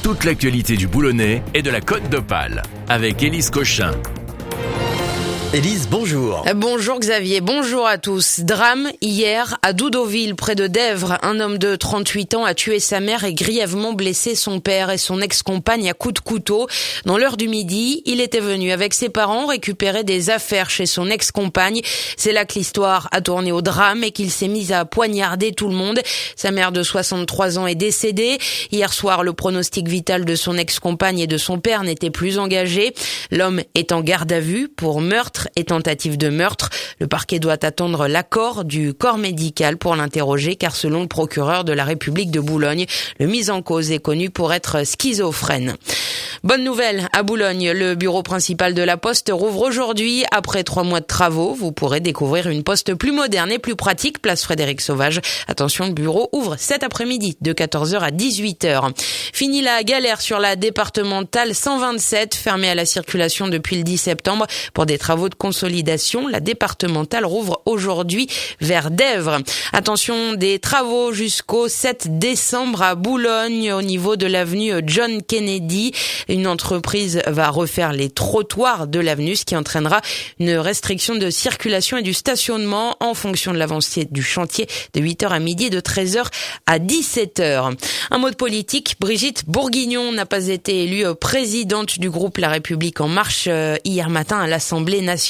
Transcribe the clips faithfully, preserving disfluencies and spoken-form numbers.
Toute l'actualité du Boulonnais et de la Côte d'Opale avec Élise Cochin. Élise, bonjour. Bonjour Xavier, bonjour à tous. Drame hier à Doudoville, près de Dèvres. Un homme de trente-huit ans a tué sa mère et grièvement blessé son père et son ex-compagne à coups de couteau. Dans l'heure du midi, il était venu avec ses parents récupérer des affaires chez son ex-compagne. C'est là que l'histoire a tourné au drame et qu'il s'est mis à poignarder tout le monde. Sa mère de soixante-trois ans est décédée. Hier soir, le pronostic vital de son ex-compagne et de son père n'était plus engagé. L'homme est en garde à vue pour meurtre et tentative de meurtre. Le parquet doit attendre l'accord du corps médical pour l'interroger, car selon le procureur de la République de Boulogne, le mis en cause est connu pour être schizophrène. Bonne nouvelle, à Boulogne, le bureau principal de la Poste rouvre aujourd'hui. Après trois mois de travaux, vous pourrez découvrir une Poste plus moderne et plus pratique, place Frédéric Sauvage. Attention, le bureau ouvre cet après-midi de quatorze heures à dix-huit heures. Fini la galère sur la départementale cent vingt-sept, fermée à la circulation depuis le dix septembre pour des travaux de consolidation. La départementale rouvre aujourd'hui vers Dèvres. Attention, des travaux jusqu'au sept décembre à Boulogne, au niveau de l'avenue John Kennedy. Une entreprise va refaire les trottoirs de l'avenue, ce qui entraînera une restriction de circulation et du stationnement en fonction de l'avancée du chantier de huit heures à midi et de treize heures à dix-sept heures. Un mot de politique, Brigitte Bourguignon n'a pas été élue présidente du groupe La République En Marche hier matin à l'Assemblée nationale.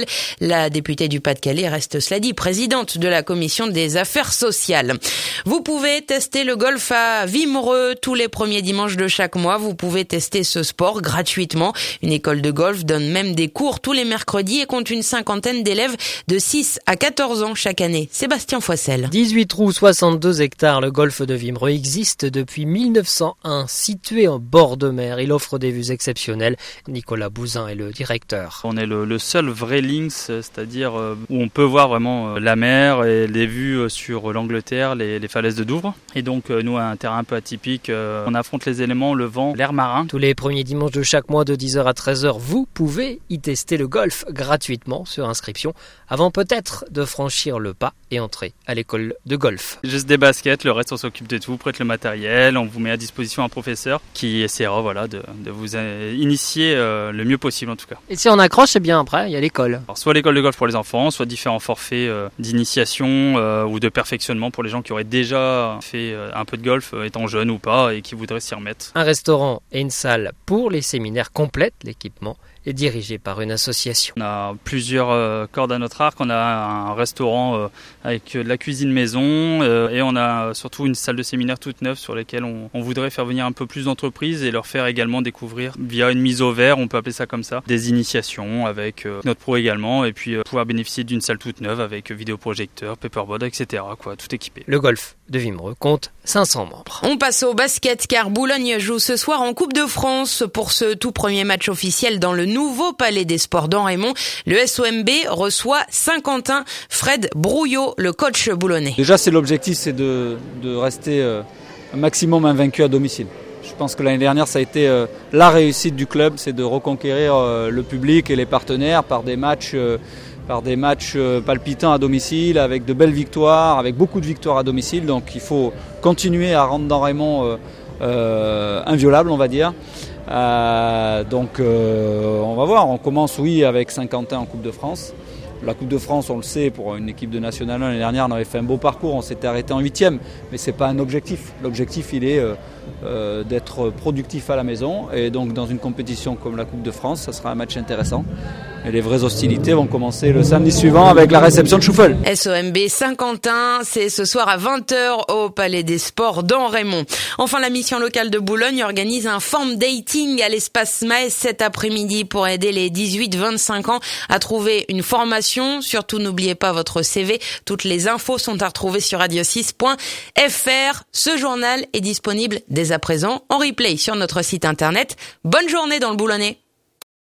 La députée du Pas-de-Calais reste, cela dit, présidente de la commission des affaires sociales. Vous pouvez tester le golf à Wimereux tous les premiers dimanches de chaque mois. Vous pouvez tester ce sport gratuitement. Une école de golf donne même des cours tous les mercredis et compte une cinquantaine d'élèves de six à quatorze ans chaque année. Sébastien Foissel. dix-huit trous, soixante-deux hectares. Le golf de Wimereux existe depuis mille neuf cent un. Situé en bord de mer, il offre des vues exceptionnelles. Nicolas Bouzin est le directeur. On est le, le seul vrai links, c'est-à-dire où on peut voir vraiment la mer et les vues sur l'Angleterre, les, les falaises de Douvres. Et donc nous, un terrain un peu atypique, on affronte les éléments, le vent, l'air marin. Tous les premiers dimanches de chaque mois de dix heures à treize heures, vous pouvez y tester le golf gratuitement sur inscription avant peut-être de franchir le pas et entrer à l'école de golf. Juste des baskets, le reste on s'occupe de tout, prête le matériel, on vous met à disposition un professeur qui essaiera voilà, de, de vous initier euh, le mieux possible en tout cas. Et si on accroche, c'est bien après, il y a l'école. Alors, soit l'école de golf pour les enfants, soit différents forfaits euh, d'initiation euh, ou de perfectionnement pour les gens qui auraient déjà fait euh, un peu de golf euh, étant jeunes ou pas et qui voudraient s'y remettre. Un restaurant et une salle pour les séminaires complètent l'équipement est dirigé par une association. On a plusieurs euh, cordes à notre arc, on a un restaurant euh, avec de la cuisine maison euh, et on a surtout une salle de séminaire toute neuve sur laquelle on, on voudrait faire venir un peu plus d'entreprises et leur faire également découvrir via une mise au vert, on peut appeler ça comme ça, des initiations avec euh, notre pro également et puis euh, pouvoir bénéficier d'une salle toute neuve avec vidéoprojecteur, paperboard, et cetera. Quoi, tout équipé. Le golf de Wimereux compte cinq cents membres. On passe au basket car Boulogne joue ce soir en Coupe de France pour ce tout premier match officiel dans le nouveau Palais des Sports d'Enraymont. Le S O M B reçoit Saint-Quentin. Fred Brouillot, le coach boulonnais. Déjà, c'est l'objectif, c'est de, de rester euh, un maximum invaincu à domicile. Je pense que l'année dernière, ça a été euh, la réussite du club, c'est de reconquérir euh, le public et les partenaires par des matchs, euh, par des matchs euh, palpitants à domicile, avec de belles victoires, avec beaucoup de victoires à domicile. Donc il faut continuer à rendre d'Enraymont euh, euh, inviolable, on va dire. Euh, donc euh, on va voir, on commence oui avec Saint-Quentin en Coupe de France. La Coupe de France, on le sait, pour une équipe de National un l'année dernière, on avait fait un beau parcours, on s'était arrêté en huitième, mais ce n'est pas un objectif. L'objectif, il est euh, euh, d'être productif à la maison, et donc dans une compétition comme la Coupe de France, ça sera un match intéressant. Et les vraies hostilités vont commencer le samedi suivant avec la réception de Choufel. S O M B Saint-Quentin, c'est ce soir à vingt heures au Palais des Sports d'Enraymont. Enfin, la mission locale de Boulogne organise un form dating à l'espace Maes cet après-midi pour aider les dix-huit vingt-cinq ans à trouver une formation. Surtout, n'oubliez pas votre C V. Toutes les infos sont à retrouver sur radio six point f r. Ce journal est disponible dès à présent en replay sur notre site internet. Bonne journée dans le Boulonnais.